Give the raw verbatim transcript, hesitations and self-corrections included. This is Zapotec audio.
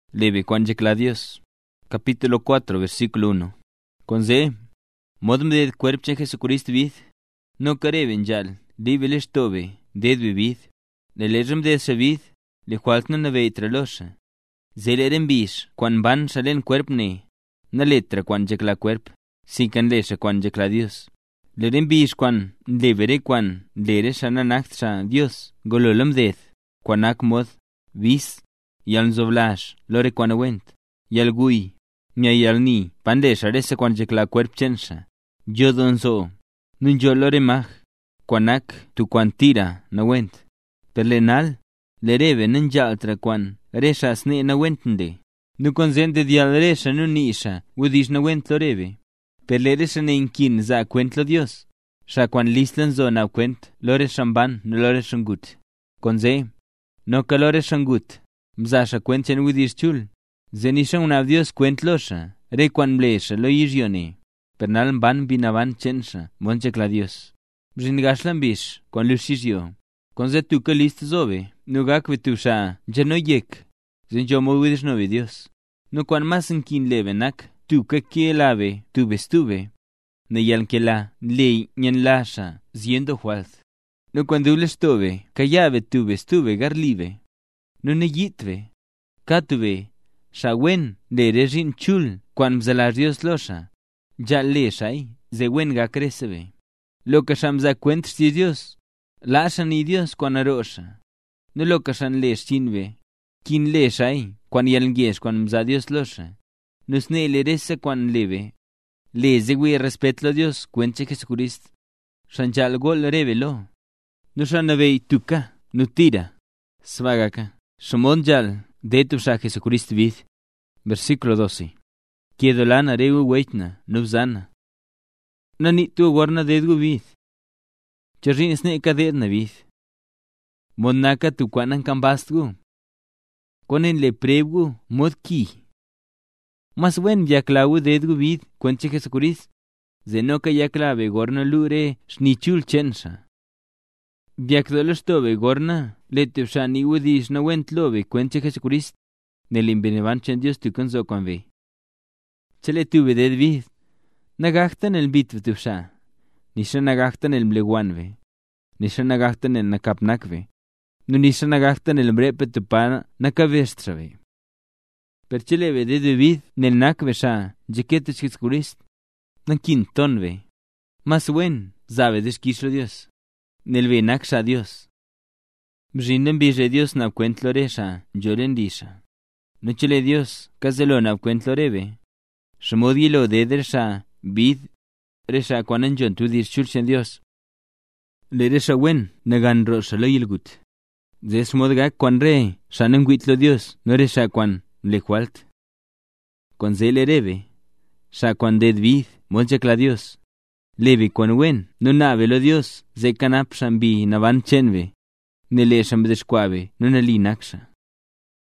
leve cuan yecla Dios. Capítulo cuatro, versículo uno. Conze, modem de cuerp chen Jesucristo vid, no careven yal, live les tobe, ded vivid, le lejem de ese vid, le faltna na veitra losha. Zeleren bish, cuan van salen cuerp ne, na letra cuan yecla cuerp, si can lesha cuan yecla Dios. Leren bish cuan levere cuan lere shana nacht Dios, gololom ded, cuan ak mod, vis, yal zoblash, lore cuan awent, yal gui, mia yal ni, pandesha rese cuan yecla cuerp chensha. Yo donzo, nun yo lore mag, cuan ak tu cuan tira, na went. Per lenal, le reve nun jaltra cuan, resha sne na wentende. Nu consente dial resha nun nisha, udish na went lo reve. Per le resha ne inkin za cuent lo Dios. Sha cuan lislan zo na cuent, lore shamban, no lore shangut. Conze, no ka lore shangut, mza sha cuent chen udish chul. Zenisha un av Dios cuent losha, re cuan blesha lo yisione. Per nal ban binavan chensha, monchekla Dios. Bzingashlan bish, cuan lushisio. Conze tu ka list zobe, nu gak vitusha, jano yek. Zin yo mo udish no Dios. No cuan mas inkin leve nak, tu ka ke lave, tu bestuve. Ne yal ke la, le nyen lasha, ziendo hualth. No cuan dubles tove, kayave tu bestuve garlive. No ne yitve, katuve, shawen, le rejin chul, cuan mzalar Dios losha. Ya le shai, ze wen ga creseve. Lo que shamza cuentres de Dios, lasha ni Dios cuan arosha. No lo que shan le shinve, kin le shai, cuan yalngies cuan mza Dios losha. Nos ne le resa cuan leve. Le zegui respetlo Dios, cuenche Jesucristo. Shanjal gol revelo. No shanavei tuka, no tira. Svagaka. Shomon jal, de tu sha Jesucristo vid. Versículo doce. Kiedolana reu weitna, nubzana. Nani tu gorna dedgu vid. Charin sne kadedna vid. Monaka tu kwanan kambastgu. Konen le prevgu mod ki. Mas wen yaklawu dedgu vid, cuenche Jesucristo. Zenoka yaklave gorna lure, shnichul chensha. Biakdolostobe gorna, letevshani udish na wentlobe, cuenche Jesucristo. Nelimbenevan chen Dios tu konzo konve. Chele tuve ded vid. Nagachtan el bitv tuvsha. Nisha nagachtan el mleguanve. Nisha nagachtan el nakapnakve. No nisha nagachtan el mrepe tupana nakavestrave. Per chele ve ded vid nel nakve sha. Jekete Jesucrist. Nankin tonve. Mas wen zabe deskishlo Dios. Nel ve naksha Dios. Bjinden bije Dios na cuentlore sha. Joren disha. No chele Dios. Kazelo na cuentloreve. Shmodilo de dersha, vid, resha kwanan jon tu dir chulchen Dios. Le resha wen, nagan ro shalo yilgut. Des modga kwan re, shanan guitlo Dios, no resha kwan le kwalt. Kon ze le reve, sha kwan ded vid, molchekla Dios. Leve kwan wen, no navelo Dios, ze kanap shambi navan chenve. Ne le shambedeshkwave, no nali naksha.